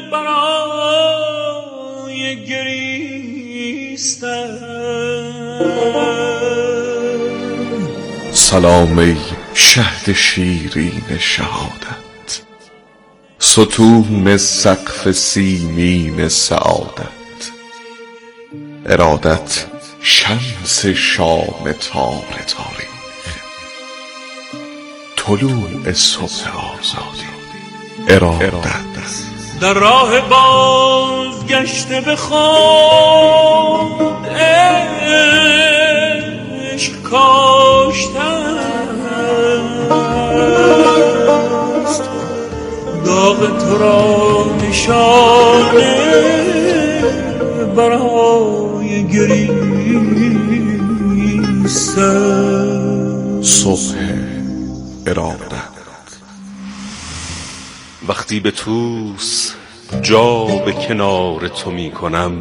برای گریستن. سلام ای شهد شیرین شهادت، ستون سقف سیمین سعادت، ارادت شمس شام تار تاریخ، طلوع صبح آزادی، ارادت در راه بازگشته به خود عشق کاشتن است، داغ تو را نشانه برای گریستن. صبح ارادت. وقتی به توس جا به کنار تو می کنم،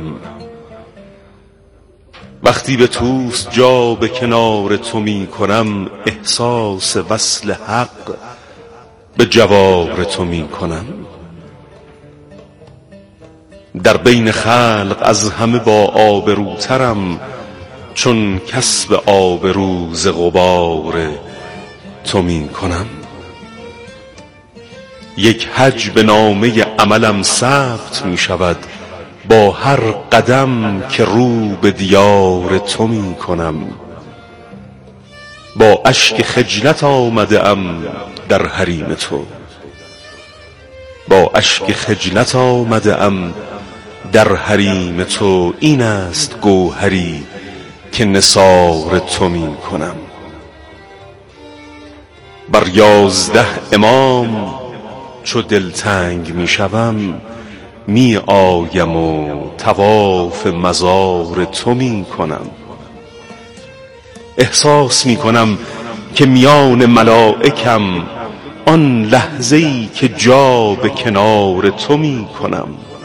وقتی به توس جا به کنار تو می کنم، احساس وصل حق به جوار تو می کنم. در بین خلق از همه با آبروترم، چون کسب آبرو ز غبار تو می کنم. یک حج به نامه عملم ثبت می شود، با هر قدم که رو به دیار تو می کنم. با اشک خجلت آمده ام در حریم تو، با اشک خجلت آمده ام در حریم تو. این است گوهری که نثار تو می کنم. بر 11 امام چو دلتنگ می شوم، می آیم و طواف مزار تو می کنم. احساس می کنم که میان ملائکم، آن لحظه‌ای که جا به کنار تو می کنم.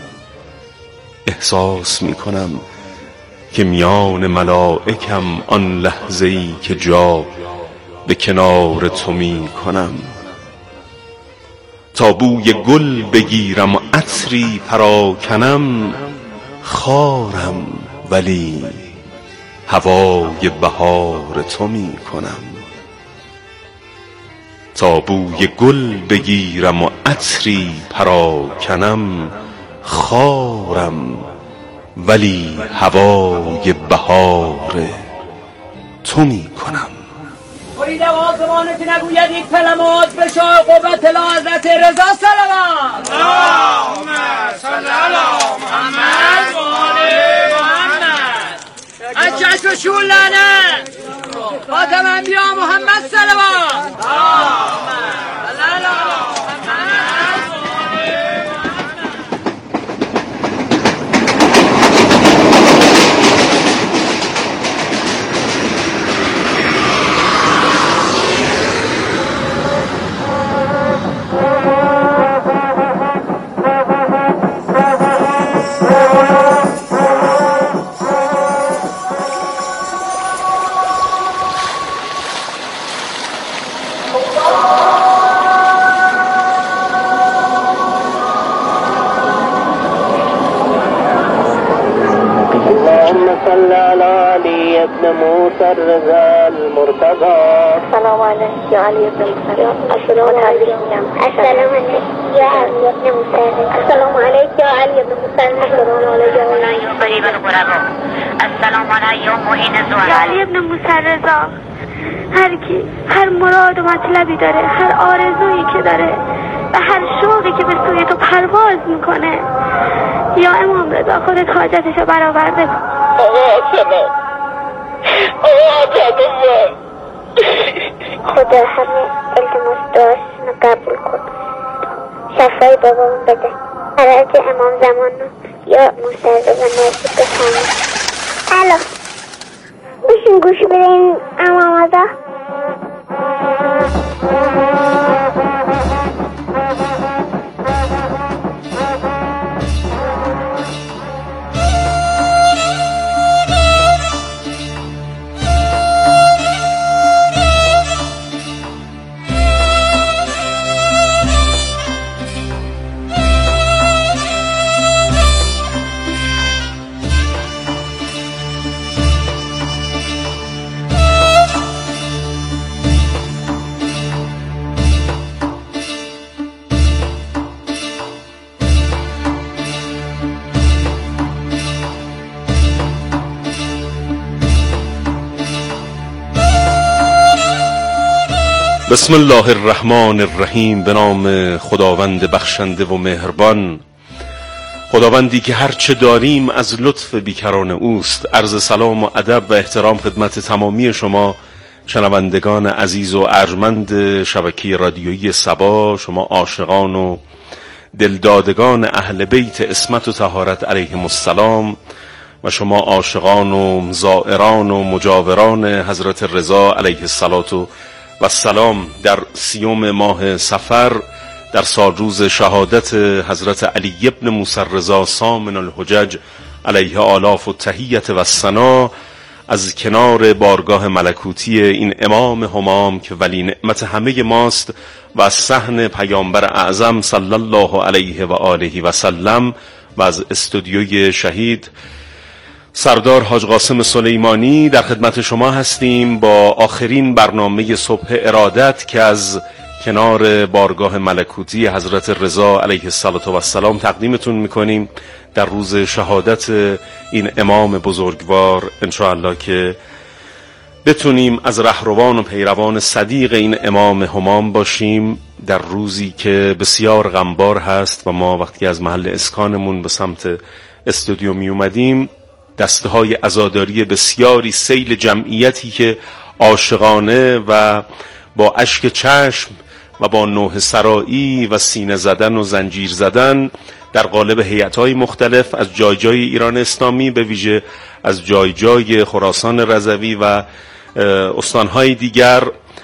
احساس می کنم که میان ملائکم، آن لحظه‌ای که جا به کنار تو می کنم. تا بوی گل بگیرم و عطری پراکنم، خارم ولی هوای بهار تو می کنم. تا بوی گل بگیرم و عطری پراکنم، خارم ولی هوای بهار تو می کنم. فریدم آسمانه که نگوید یک کلمات به شاه قوت حضرت رضا صلوات. اللهم صل علی محمد و آل محمد. از چشم و شور لعنت خاتم انبیا محمد صلوات. اللهم صل علی محمد. صل على علي بن موسى الرضا المرتضى. السلام عليك يا علي بن موسى. السلام عليك السلام عليك يا علي بن موسى. السلام عليك يا علي بن موسى. السلام عليك يا قريب الغرباء. السلام عليك يا معين الزهراء. يا علي بن موسى الرضا، هر مراد و مطلبی داره، هر آرزویی که داره و هر شوقی که به سوی تو پرواز میکنه، یا امام رضا خودت حاجتشو برآورده کن. خدا همه التماس دعاشونو قبول کن، شفای بابامون بده، حضرت امام زمان یا موسی رضا نصیب بفرمایید. الو میشین گوش بدین امام رضا؟ بسم الله الرحمن الرحیم. به نام خداوند بخشنده و مهربان، خداوندی که هر چه داریم از لطف بیکران اوست. عرض سلام و ادب و احترام خدمت تمامی شما شنوندگان عزیز و ارجمند شبکه رادیویی صبا، شما عاشقان و دلدادگان اهل بیت عصمت و طهارت علیهم السلام و شما عاشقان و زائران و مجاوران حضرت رضا علیه السلام در 30 ماه صفر، در سالروز شهادت حضرت علی ابن موسی الرضا سامن الحجج علیه آلاف التحیت و الثنا، از کنار بارگاه ملکوتی این امام همام که ولی نعمت همه ماست و از صحن پیامبر اعظم صلی الله علیه و آله و سلم و از استودیوی شهید سردار حاج قاسم سلیمانی در خدمت شما هستیم با آخرین برنامه صبح ارادت که از کنار بارگاه ملکوتی حضرت رضا علیه السلام تقدیمتون میکنیم در روز شهادت این امام بزرگوار. انشاءالله که بتونیم از رهروان و پیروان صدیق این امام همام باشیم در روزی که بسیار غمبار هست و ما وقتی از محل اسکانمون به سمت استودیو می اومدیم دستهای عزاداری بسیاری، سیل جمعیتی که عاشقانه و با اشک چشم و با نوح سرایی و سینه زدن و زنجیر زدن در قالب هیئت‌های مختلف از جای جای ایران اسلامی، به ویژه از جای جای خراسان رضوی و استانهای دیگر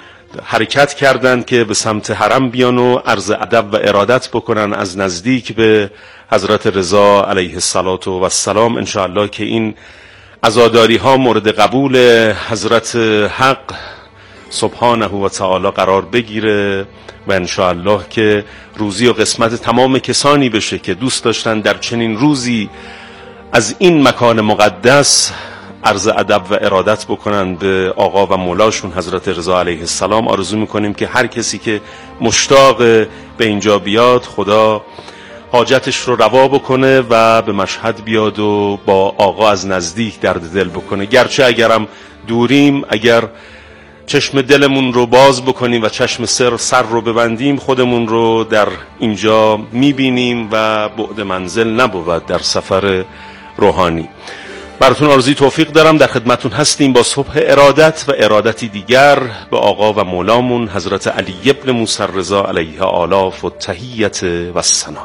حرکت کردند که به سمت حرم بیان و عرض ادب و ارادت بکنن از نزدیک به حضرت رضا علیه السلام. انشاءالله که این عزاداری ها مورد قبول حضرت حق سبحانه و تعالی قرار بگیره و انشاءالله که روزی و قسمت تمام کسانی بشه که دوست داشتن در چنین روزی از این مکان مقدس عرض ادب و ارادت بکنن به آقا و مولاشون حضرت رضا علیه السلام. آرزو میکنیم که هر کسی که مشتاق به اینجا بیاد خدا حاجتش رو روا بکنه و به مشهد بیاد و با آقا از نزدیک درد دل بکنه. گرچه اگرم دوریم، اگر چشم دلمون رو باز بکنیم و چشم سر رو ببندیم خودمون رو در اینجا میبینیم و بعد منزل نبود در سفر روحانی. براتون آرزوی توفیق دارم، در خدمتون هستیم با صبح ارادت و ارادتی دیگر به آقا و مولامون حضرت علی ابن موسی الرضا علیه آلاف التحیت و الثنا.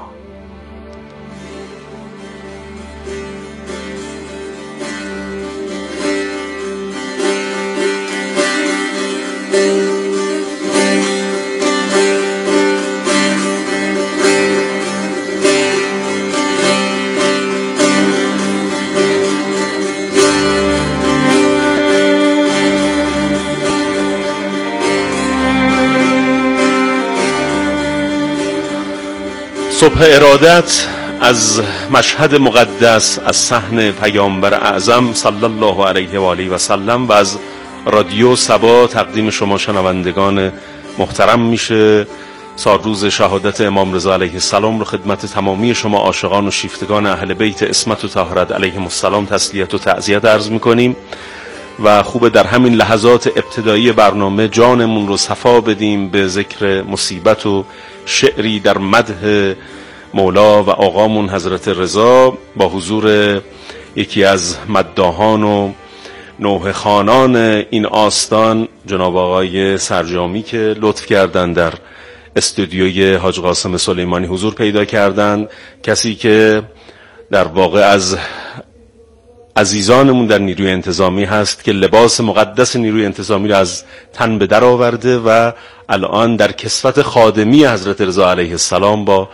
صبح ارادت از مشهد مقدس، از صحن پیامبر اعظم صلی الله علیه و آله و سلم و از رادیو صبا تقدیم شما شنوندگان محترم میشه. سالروز شهادت امام رضا علیه السلام رو خدمت تمامی شما عاشقان و شیفتگان اهل بیت عصمت و طهارت علیهم السلام تسلیت و تعزیت عرض میکنیم و خوبه در همین لحظات ابتدایی برنامه جانمون رو صفا بدیم به ذکر مصیبت و شعری در مدح مولا و آقامون حضرت رضا با حضور یکی از مداحان و نوحه خوانان این آستان جناب آقای سرجامی که لطف کردن در استودیوی حاج قاسم سلیمانی حضور پیدا کردن، کسی که در واقع از عزیزانمون در نیروی انتظامی هست که لباس مقدس نیروی انتظامی رو از تن به در آورده و الان در کسوت خادمی حضرت رضا علیه السلام با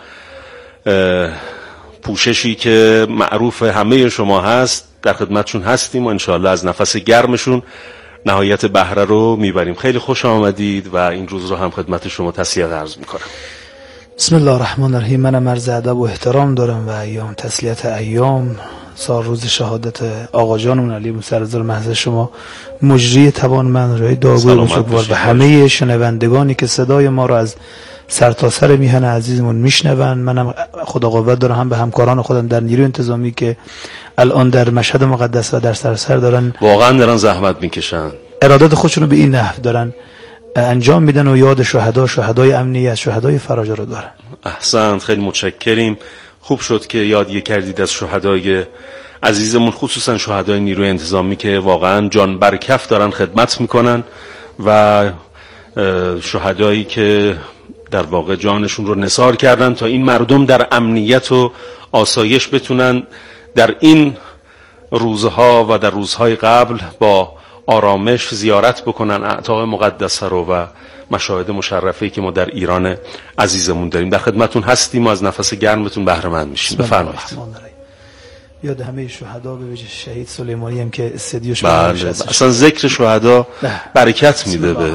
پوششی که معروف همه شما هست در خدمتشون هستیم و انشاءالله از نفس گرمشون نهایت بهره رو میبریم. خیلی خوش آمدید و این روز رو هم خدمت شما تسلیت عرض میکنم. بسم الله الرحمن الرحیم. منم عرض ادب و احترام دارم و ایام تسلیت ایام سال روز شهادت آقا جانمون علی موسی الرضا محض شما مجری توانمند رای داغوی بزرگوار و همه شنوندگانی که صدای ما رو از سرتاسر میهن عزیزمون میشنون. منم خدا قوت دارم هم به همکاران خودم در نیروی انتظامی که الان در مشهد مقدس و در سراسر دارن واقعا دارن زحمت میکشن، ارادت خودشون رو به این نحو دارن انجام میدن و یاد شهدای امنیت، شهدای فراجه رو دارن. احسنت، خیلی متشکریم. خوب شد که یادگیری کردید از شهدای عزیزمون، خصوصا شهدای نیروی انتظامی که واقعا جان برکف دارن خدمت میکنن و شهدایی که در واقع جانشون رو نثار کردن تا این مردم در امنیت و آسایش بتونن در این روزها و در روزهای قبل با آرامش زیارت بکنن اعتاق مقدسه رو و مشاهد مشرفه‌ای که ما در ایران عزیزمون داریم. در خدمتون هستیم و از نفس گرمتون بهره مند میشیم. بفرمایید. یاد همه شهدا به وجه شهید سلیمانی هم که استدیوش بله، اصلا ذکر شهدا برکت میده به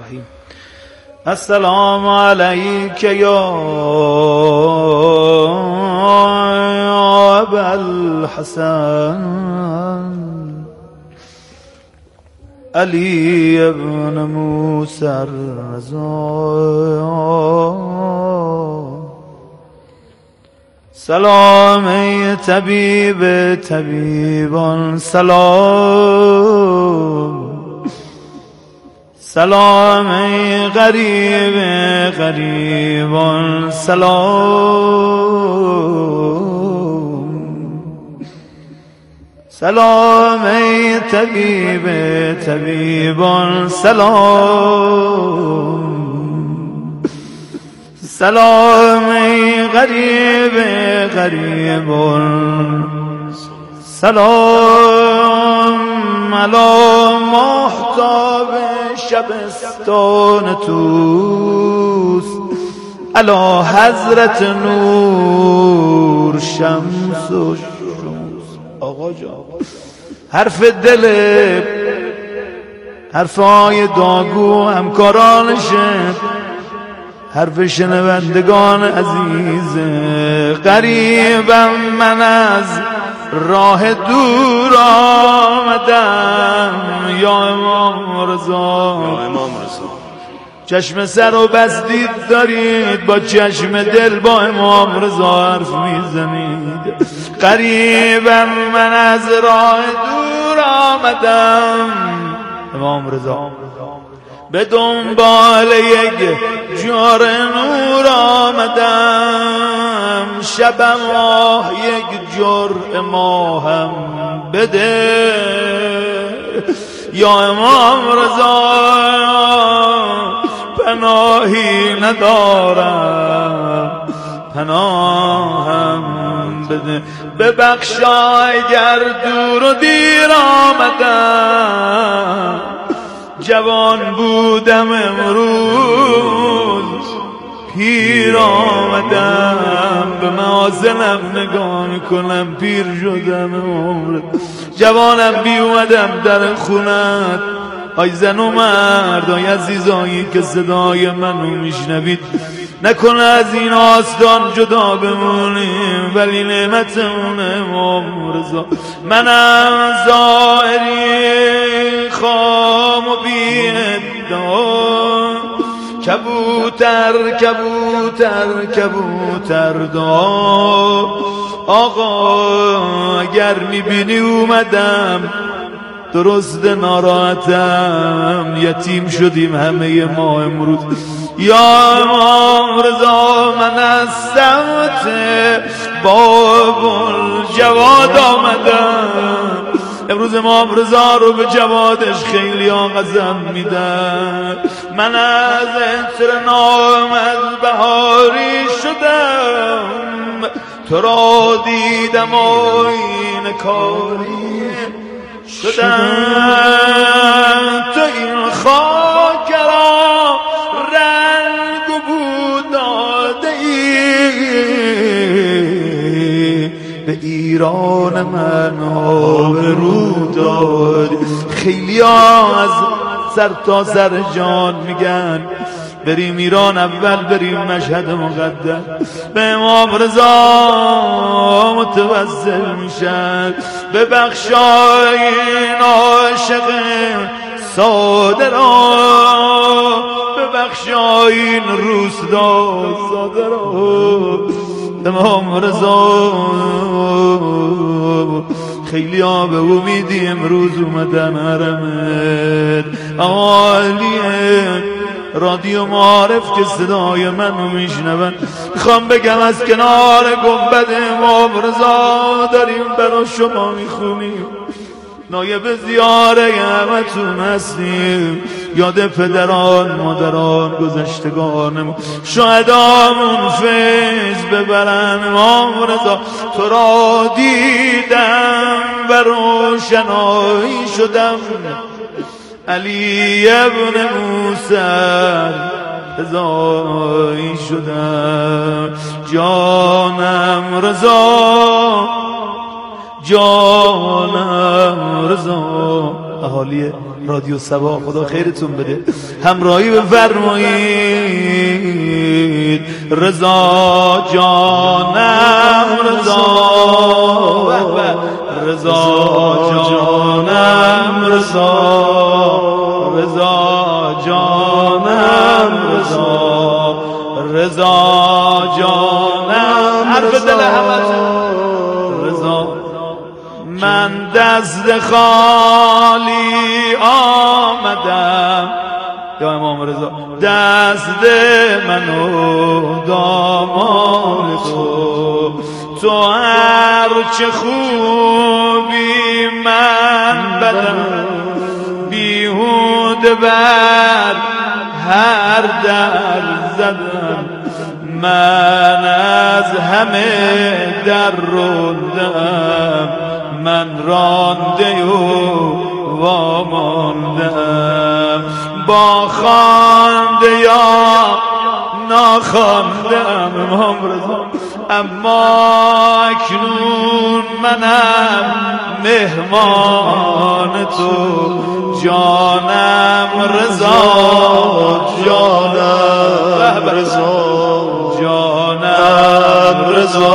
السلام علیک یا ابا الحسن علی ابن موسی الرضا. سلام ای طبیب طبیبان، سلام سلام ای غریب غریبان، سلام سلام ای طبیب طبیبان، سلام سلام ای غریب غریبان، سلام علی محتاب شبستان توست، علی حضرت نور شمس و شمس. آقا جان حرف دل حرفای داگو همکارانشه، حرف شنوندگان عزیز. غریبم من از راه دور آمدم یا امام رضا. چشم سر و بستید دارید، با چشم دل با امام رضا حرف میزنید. غریبم من از راه دور آمدم امام رضا، به دنبال یک جور نور آمدم. شبم ماه یک جرعه ماهم بده یا امام رضا، پناهی ندارم پناهم بده. ببخشا اگر دور و دیر آمدم، جوان بودم امروز پیر آمدم. به محاسنم نگاه میکنم پیر شدم عمرت. جوانم بی اومدم در خونت. آی زن و مرد، آی عزیزایی که صدای منو میشنوید، نکنه از این آستان جدا بمونیم، ولی نعمتمون امام رضا. منم زائری خام و بی ادعا، کبوتر کبوتر کبوتر دا. آقا اگر میبینی اومدم، درست ناراحتم، یتیم شدیم همه ما امروز. یا امام رضا من از سمت باب الجواد آمدم. امروز امام رضا رو به جوادش خیلی قسم میدن. من از عطر نامد بهاری شدم، تو را دیدم آیین کاری شدم. تو این خاک را رنگ و بو داده ای، به ایران من آبرو دادی. خیلی ها از سر تا سر جان میگن بریم ایران، اول بریم مشهد مقدس. به امام رضا متوسل میشن. ببخشای این عاشق ساده را، ببخشای این روستا ساده را. امام رضا خیلی ها به امیدی امروز اومدن حرمت. عالیه رادیو معارف که صدای منو میشنون، میخوام بگم از کنار گنبد امام رضا داریم برا شما میخونیم، نایب زیاره همتون هستیم، یاد پدران مادران گذشتگانمون شهدامون فیض ببرن. امام رضا تو را دیدم و روشنایی شدم، علی ابن موسی رضایی شدم، جانم رضا جانم رضا. اهالی رادیو صبا خدا خیرتون بده، همراهی بفرمایید. رضا جانم رضا، رضا جانم رضا، رضا جانم رضا، رضا جانم حرف دل همتون رضا. من دست خالی آمدم یا امام رضا، دست منو دامان تو هر چه خوبی من بدم، بیهوده بر هر در زدم، من از همه در روندم، من رانده و واماندم، با خوانده یا ناخواندم امام رضا، اما اکنون منم مهمان تو، جانم رضا جانم رضا، جانم رضا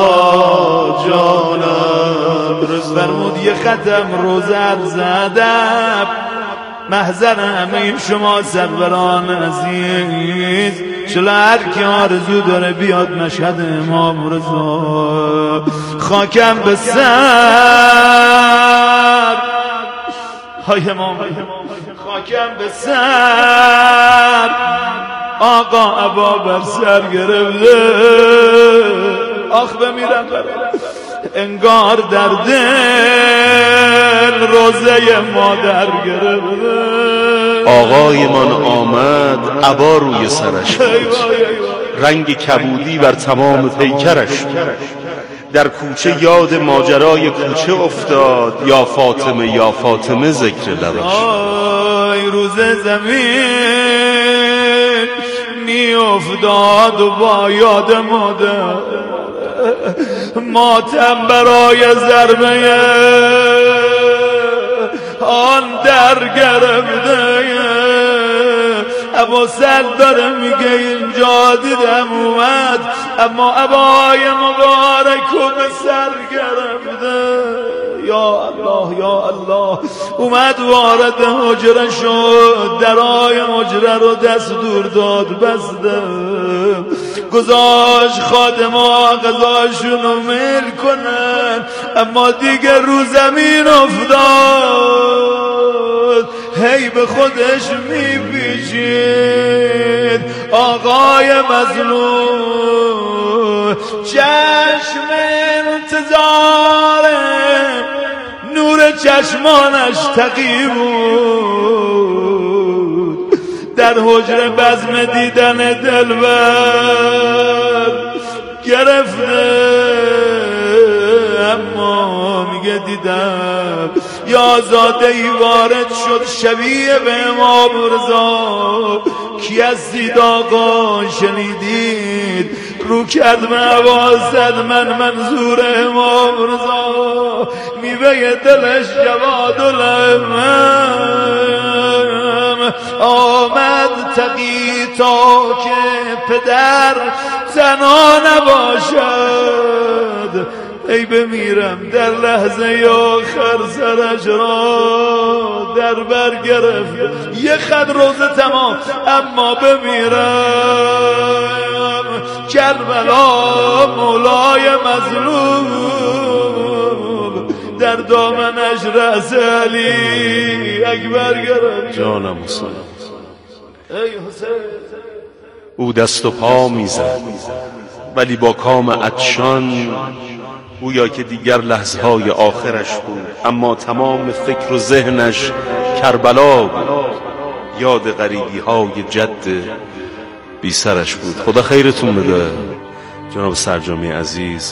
جانم رضا. فرمود یه ختم روزر زدم، محضر همه شما سروران عزیز، چلا هر کی آرزو داره بیاد مشهد امام رضا. خاکم به سر های امام، خاکم به سر، آقا عبا بر سر گرفته، آخ بمیرم انگار در دل روزه مادر گرفته. آقای من آمد عبا روی سرش بود، رنگ کبودی بر تمام پیکرش، در کوچه یاد ماجرای کوچه افتاد، یا فاطمه یا فاطمه ذکر لبش. روز زمین می افتاد و با یاد مادر، ماتم برای ضربه آن در گرفته. ابا سر داره میگه اینجا دیدم اومد، اما عبای مبارکو به سر گرفته. یا الله یا الله، اومد وارد حجره شد، درای حجره رو دستور داد بسته، گذاشت خادما غذاشونو میل کنن، اما دیگه رو زمین افتاد، هی به خودش میپیچید. آقای مظلوم چشم انتظاره، نور چشمانش تقی بود، در حجره بزم دیدن دلبر گرفته. اما میگه دیدم یا زاده ای وارد شد شبیه به امام رضا، کی از دید آقا شنیدید؟ رو کرد موازد من منظور امام رضا، میوه دلش جواد الامم آمد تقی تا که پدر تنها نباشد. ای بمیرم در لحظه آخر سرش را در بر گرفت، یه خط روزه تمام، اما بمیرم کربلا مولای مظلوم، در دامنش رأس علی اکبر گرفت. جانم سلام. او دست و پا میزد ولی با کام عطشان، گویا که دیگر لحظه های آخرش بود، اما تمام فکر و ذهنش کربلا بود، یاد غریبی های جد بی سرش بود. خدا خیرتون بده جناب سرجامی عزیز،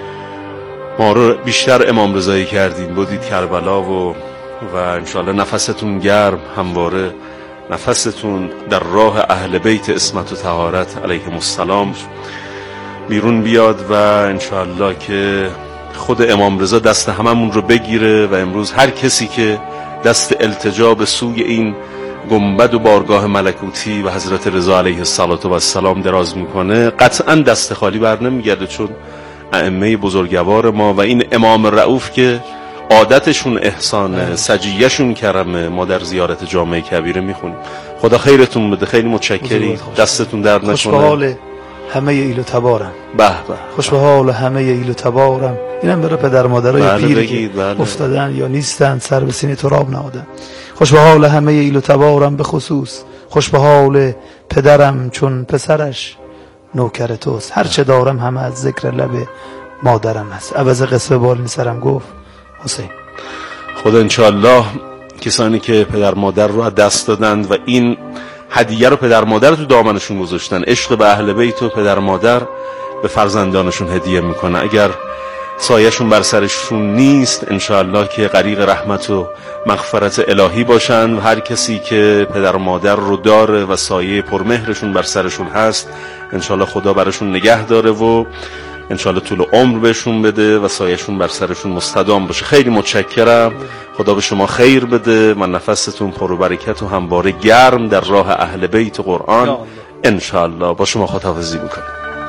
ما رو بیشتر امام رضایی کردین، بودید کربلا و انشاءالله نفستون گرم، همواره نفستون در راه اهل بیت عصمت و طهارت علیهم السلام بیرون بیاد و انشاءالله که خود امام رضا دست هممون رو بگیره و امروز هر کسی که دست التجا به سوی این گنبد و بارگاه ملکوتی و حضرت رضا علیه السلام دراز میکنه قطعا دست خالی بر نمیگرده، چون ائمه بزرگوار ما و این امام رؤوف که عادتشون احسانه، سجیهشون کرمه، ما در زیارت جامعه کبیره میخونیم. خدا خیرتون بده، خیلی متشکریم، دستتون درد نکنه. خوش به حال همه ایل و تبارم. به به. خوش به حال همه ایل و تبارم. اینم برای پدر مادرای پیر که افتادن یا نیستن، سر به سینه تراب نهادن. خوش به حال همه ایل و تبارم، به خصوص خوش به حال پدرم چون پسرش نوکر توست. هر چه دارم همه از ذکر لب مادرم هست. عوض قصه بالین سرم گفت حسین. خدا انشاءالله کسانی که پدر مادر رو از دست دادند و این هدیه رو پدر مادر تو دامنشون گذاشتن، عشق به اهل بیت و پدر مادر به فرزندانشون هدیه میکنه، اگر سایه‌شون بر سرشون نیست انشاءالله که غریق رحمت و مغفرت الهی باشن و هر کسی که پدر مادر رو داره و سایه پرمهرشون بر سرشون هست انشاءالله خدا براشون نگه داره و انشاءالله طول عمر بهشون بده و سایه‌شون بر سرشون مستدام باشه. خیلی متشکرم، خدا به شما خیر بده و نفستون پر و برکت و همواره گرم در راه اهل بیت قرآن انشاءالله. با شما خداحافظی میکنم.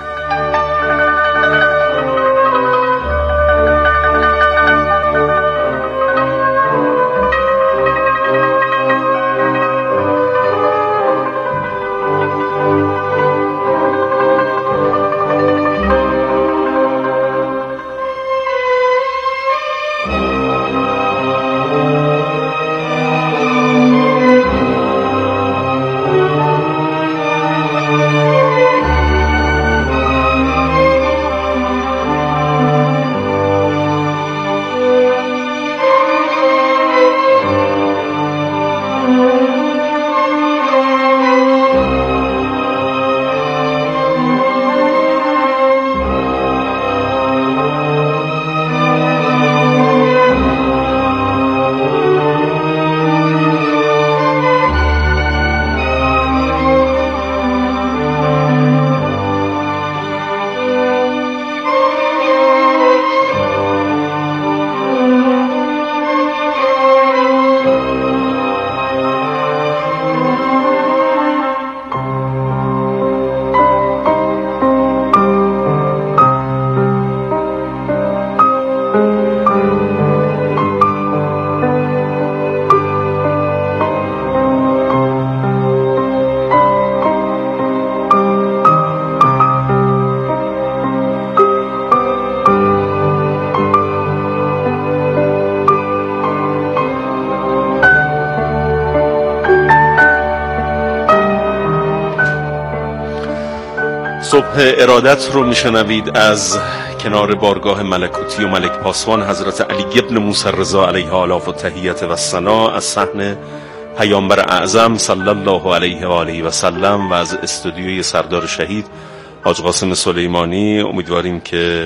صبح ارادت رو میشنوید از کنار بارگاه ملکوتی و ملک پاسبان حضرت علی ابن موسی رضا علیه آلاف و تحیت و ثنا از صحن پیامبر اعظم صلی الله علیه و آله و سلم و از استودیوی سردار شهید حاج قاسم سلیمانی. امیدواریم که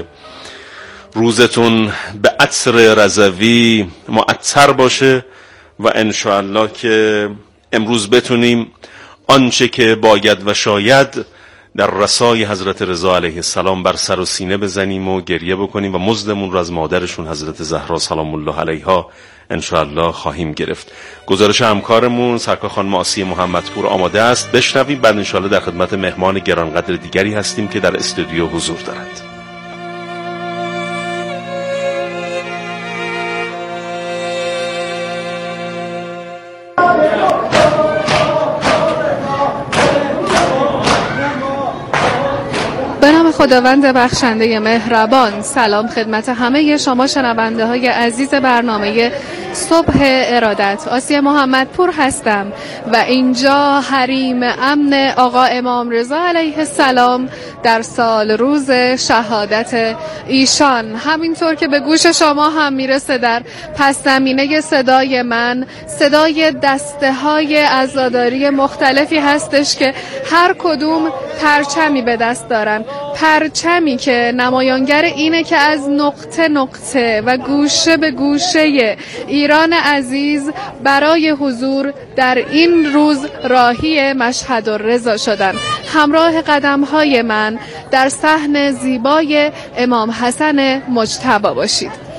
روزتون به عطر رضوی معطر باشه و انشاءالله که امروز بتونیم آنچه که باید و شاید در رسای حضرت رضا علیه السلام بر سر و سینه بزنیم و گریه بکنیم و مزدمون رو از مادرشون حضرت زهرا سلام الله علیها انشاءالله خواهیم گرفت. گزارش همکارمون سرکار خانم آسیه محمدپور آماده است، بشنویم، بعد انشاءالله در خدمت مهمان گرانقدر دیگری هستیم که در استودیو حضور دارند. خداوند بخشنده مهربان، سلام خدمت همه شما شنونده های عزیز برنامه صبح ارادت، آسیه محمدپور هستم و اینجا حریم امن آقا امام رضا علیه السلام در سال روز شهادت ایشان. همینطور که به گوش شما هم میرسه در پس زمینه صدای من، صدای دسته های عزاداری مختلفی هستش که هر کدوم پرچمی به دست دارن، پرچمی که نمایانگر اینه که از نقطه نقطه و گوشه به گوشه ایران عزیز برای حضور در این روز راهی مشهد الرضا شدن. همراه قدم‌های من در صحن زیبای امام حسن مجتبی باشید.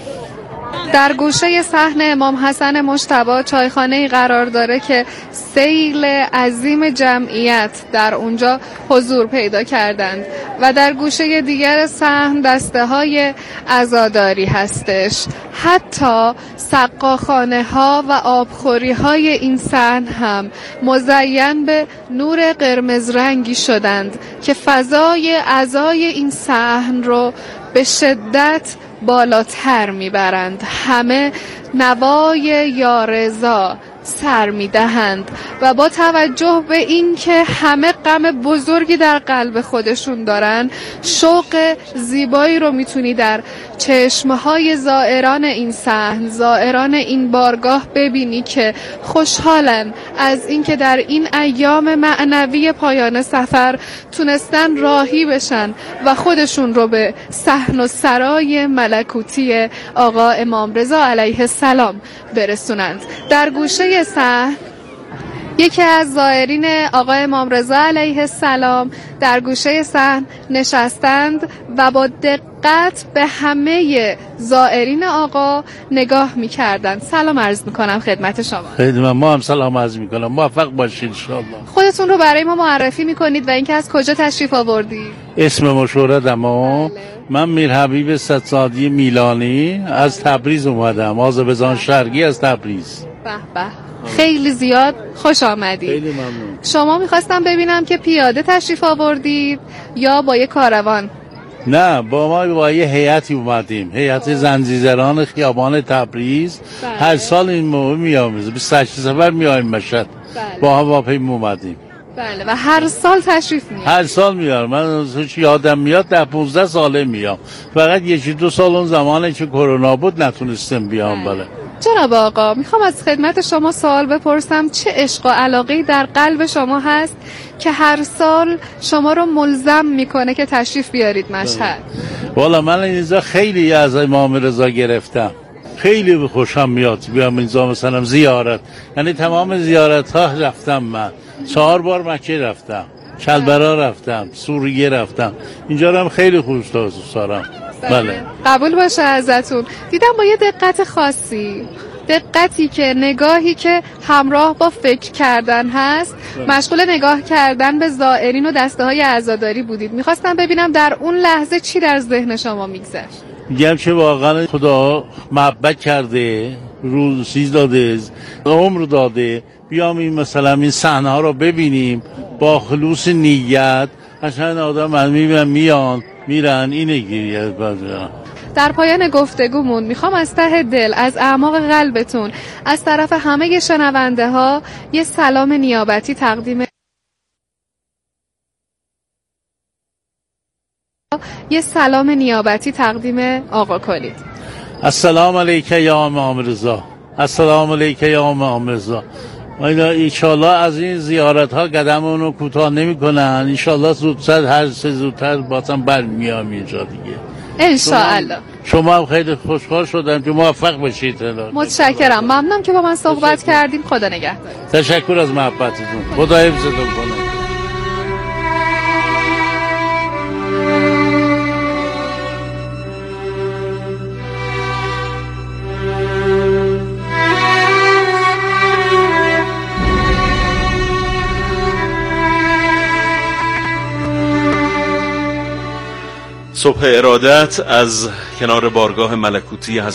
در گوشه صحن امام حسن مجتبی چایخانه‌ای قرار داره که سیل عظیم جمعیت در اونجا حضور پیدا کردند و در گوشه دیگر صحن دسته‌های عزاداری هستش. حتی سقاخانه‌ها و آبخوری‌های این صحن هم مزین به نور قرمز رنگی شدند که فضای عزای این صحن رو به شدت بالاتر میبرند. همه نوای یا رضا سر میدهند و با توجه به این که همه غم بزرگی در قلب خودشون دارن، شوق زیبایی رو میتونی در چشمهای زائران این صحن، زائران این بارگاه ببینی که خوشحالن از اینکه در این ایام معنوی پایان سفر تونستن راهی بشن و خودشون رو به صحن و سرای ملکوتی آقا امام رضا علیه السلام برسونند. در گوشه صحن یکی از زائرین آقا امام رضا علیه السلام در گوشه صحن نشستند و با دقت به همه زائرین آقا نگاه می‌کردند. سلام عرض می‌کنم خدمت شما. خیلی ما هم سلام عرض می‌کنم. موفق باشید ان شاء الله. خودتون رو برای ما معرفی می‌کنید و اینکه از کجا تشریف آوردید؟ اسم مشهورم من میر حبیب صدسادی میلانی از تبریز اومدم، آذربایجان شرقی از تبریز. به به، خیلی زیاد خوش آمدید. خیلی ممنون. شما میخواستم ببینم که پیاده تشریف آوردید یا با یه کاروان؟ نه، با یه هیئتی اومدیم، هیئت زنجیران خیابان تبریز. هر سال این موقع میام، 28 سفر میایم مشهد. با هواپیما اومدیم. بله، و هر سال تشریف میاد؟ هر سال میارم. من یادم میاد 10-15 ساله میام. فقط 1-2 سال اون زمانی که کرونا بود نتونستم بیام. بله. جناب آقا، میخوام از خدمت شما سوال بپرسم، چه عشق و علاقه‌ای در قلب شما هست که هر سال شما رو ملزم میکنه که تشریف بیارید مشهد؟ والا من اینجا خیلی از امام رضا گرفتم، خیلی خوشم میاد بیام اینجا مثلا زیارت، یعنی تمام زیارت ها رفتم. من 4 بار مکه رفتم، کلبرا رفتم، سوریه رفتم، اینجا هم خیلی خوش دارم. بله. قبول باشه ازتون. دیدم با یه دقت خاصی، دقتی که نگاهی که همراه با فکر کردن هست، مشغول نگاه کردن به زائرین و دسته های عزاداری بودید. میخواستم ببینم در اون لحظه چی در ذهن شما میگذشت؟ میگم که واقعا خدا محبت کرده، روزی داده، عمر داده، بیام این مثلا این صحنه ها رو ببینیم با خلوص نیت. قشنگ آدم میان میرن اینه گیریه. در پایان گفتگومون میخوام از ته دل، از اعماق قلبتون، از طرف همه شنونده ها یه سلام نیابتی تقدیم آقا کنید. السلام علیک یا امام رضا، السلام علیک یا امام رضا. ایشالله از این زیارت ها قدممون رو کوتاه نمی کنن، ایشالله زودتر، هر سه زودتر بازم برمیام اینجا دیگه انشاءالله. شما هم خیلی خوشحال شدم که موفق باشید. متشکرم، ممنونم که با من صحبت کردیم. خدا نگهدار. تشکر از محبتتون. خدا حفظتون کنه. صبح ارادت از کنار بارگاه ملکوتی